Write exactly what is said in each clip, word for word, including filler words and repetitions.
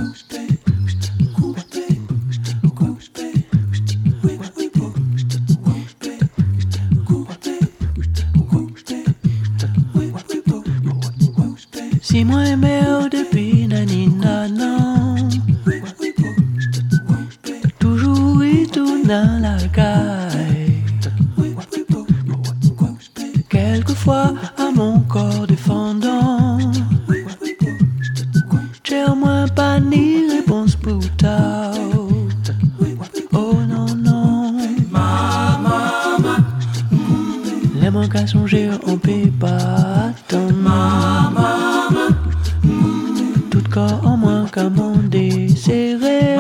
Si moi aimé au depuis nanina non, toujours et tout dans la caille. Quelquefois à mon corps défendant, j'ai au moins pas ni réponse pour ta. Oh non non, maman, les manques à songer on peut pas attendre. Tout corps en moins qu'à mon désiré.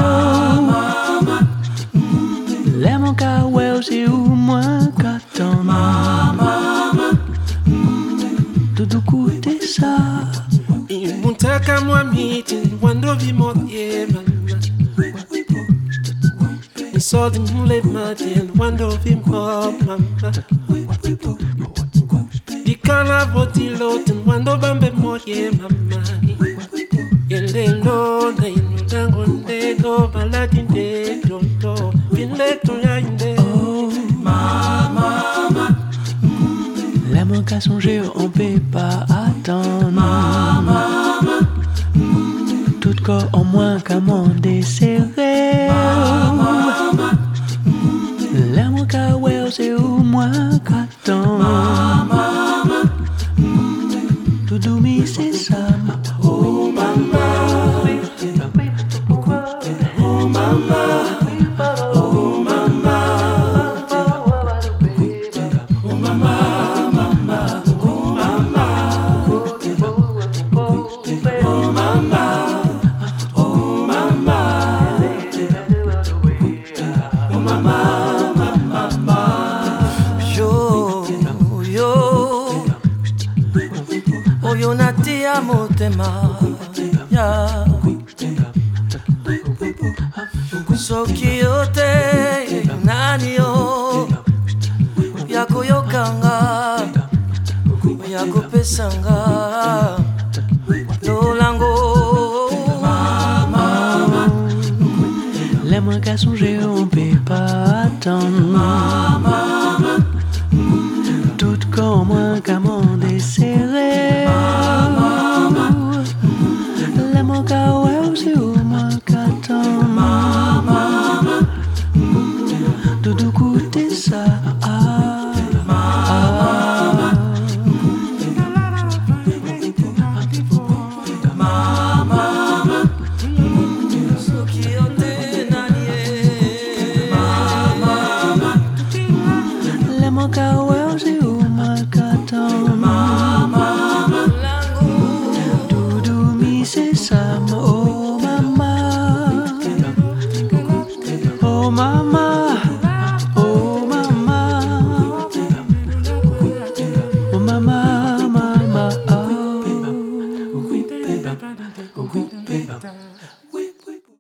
Les manques à ouais c'est ou moins qu'attendre. Tout coûter ça. Muntaka mwamiti wando vimoye mama. Isodi mule mati wando vimo mama. Dikana voti loten wando bambe moye mama. Yelelo na inundango ndedo baladi ndedo do. Pinleto ya inde. Oh mama, les manques à songer on peut pas attendre. Maman, tout corps en moins qu'à mon désiré. Maman, les manques à ouais c'est au moins qu'attendre. Maman, tout doumi c'est ça. Oh maman, oh maman. Oyo natia motema ya soki yote nani yo yako yokanga yako pesanga lolango Maman, les manques à songer on peut pas attendre. Maman, tout comme moins qu'à mon désiré. Maman, les manques à ouais c'est au moins qu'attendre. Maman, tout coûter ça. Ah, maman, maman, soki yote nani maman, les manques à ouais c'est au moins qu'attendre. Maman, doudou mi c'est ça.